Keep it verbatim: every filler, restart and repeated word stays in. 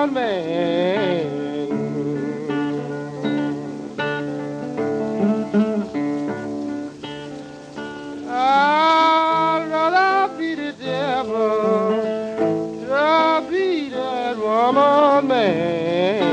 woman man. I'd rather be the devil, to be that woman man.